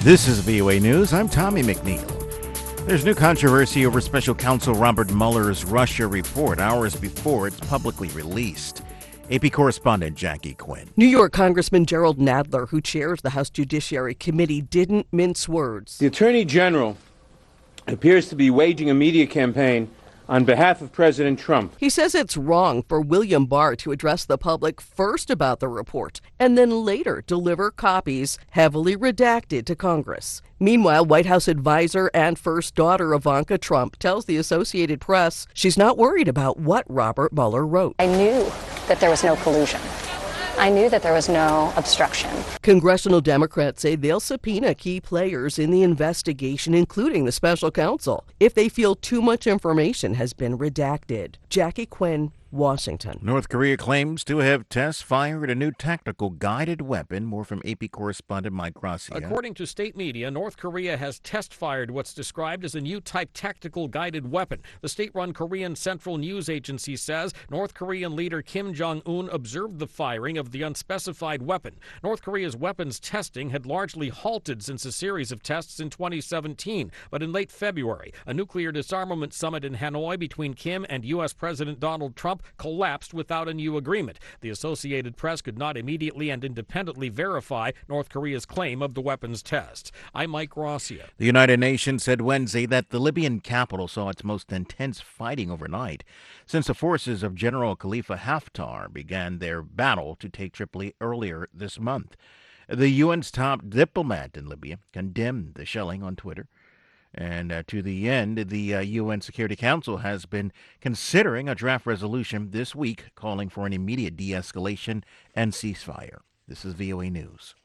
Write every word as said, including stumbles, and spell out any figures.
This is V O A News. I'm Tommy McNeil. There's new controversy over Special Counsel Robert Mueller's Russia report hours before it's publicly released. A P correspondent Jackie Quinn. New York Congressman Jerrold Nadler, who chairs the House Judiciary Committee, didn't mince words. The Attorney General appears to be waging a media campaign on behalf of President Trump. He says it's wrong for William Barr to address the public first about the report and then later deliver copies heavily redacted to Congress. Meanwhile, White House advisor and first daughter Ivanka Trump tells the Associated Press she's not worried about what Robert Mueller wrote. I knew that there was no collusion. I knew that there was no obstruction. Congressional Democrats say they'll subpoena key players in the investigation, including the special counsel, if they feel too much information has been redacted. Jackie Quinn, Washington. North Korea claims to have test fired a new tactical guided weapon. More from A P correspondent Mike Gracia. According to state media, North Korea has test fired what's described as a new type tactical guided weapon. The state-run Korean Central News Agency says North Korean leader Kim Jong-un observed the firing of the unspecified weapon. North Korea's weapons testing had largely halted since a series of tests in twenty seventeen. But in late February, a nuclear disarmament summit in Hanoi between Kim and U S President Donald Trump collapsed without a new agreement. The Associated Press could not immediately and independently verify North Korea's claim of the weapons tests. I'm Mike Gracia. The United Nations said Wednesday that the Libyan capital saw its most intense fighting overnight since the forces of General Khalifa Haftar began their battle to take Tripoli earlier this month. The U N's top diplomat in Libya condemned the shelling on Twitter. And uh, to the end, the uh, U N Security Council has been considering a draft resolution this week calling for an immediate de-escalation and ceasefire. This is V O A News.